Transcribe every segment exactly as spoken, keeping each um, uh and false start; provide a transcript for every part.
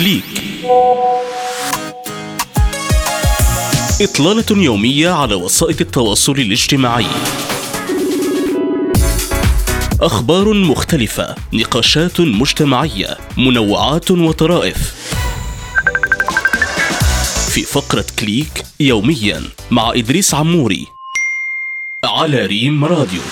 كليك. إطلالة يومية على وسائل التواصل الاجتماعي. أخبار مختلفة، نقاشات مجتمعية، منوعات وطرائف. في فقرة كليك يوميا مع إدريس عموري على ريم راديو.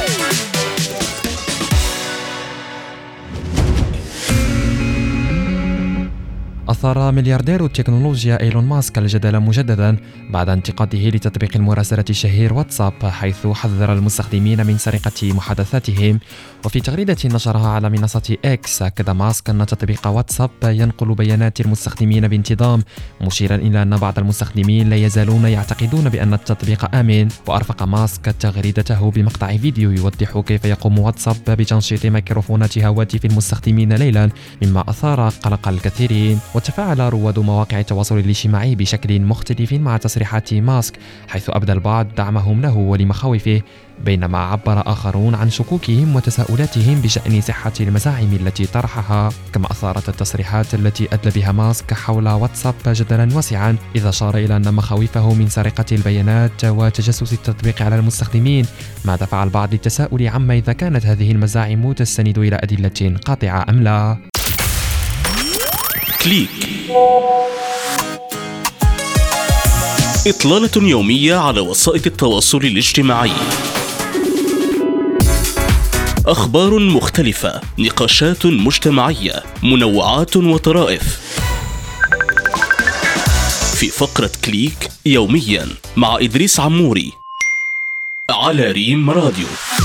أثار ملياردير التكنولوجيا إيلون ماسك الجدل مجددا بعد انتقاده لتطبيق المراسلة الشهير واتساب، حيث حذر المستخدمين من سرقة محادثاتهم. وفي تغريدة نشرها على منصة إكس، أكد ماسك أن تطبيق واتساب ينقل بيانات المستخدمين بانتظام، مشيرا إلى أن بعض المستخدمين لا يزالون يعتقدون بأن التطبيق آمن. وأرفق ماسك تغريدته بمقطع فيديو يوضح كيف يقوم واتساب بتنشيط ميكروفونات هواتف المستخدمين ليلا، مما أثار قلق الكثيرين. وتفاعل رواد مواقع التواصل الاجتماعي بشكل مختلف مع تصريحات ماسك، حيث أبدى البعض دعمهم له ولمخاوفه، بينما عبر آخرون عن شكوكهم وتساؤلاتهم بشأن صحة المزاعم التي طرحها. كما أثارت التصريحات التي أدلى بها ماسك حول واتساب جدلا واسعا، إذا أشار إلى أن مخاوفه من سرقة البيانات وتجسس التطبيق على المستخدمين ما دفع البعض للتساؤل عما إذا كانت هذه المزاعم تستند إلى أدلة قاطعة أم لا. كليك. إطلالة يومية على وسائل التواصل الاجتماعي. أخبار مختلفة، نقاشات مجتمعية، منوعات وطرائف. في فقرة كليك يوميا مع إدريس عموري على ريم راديو.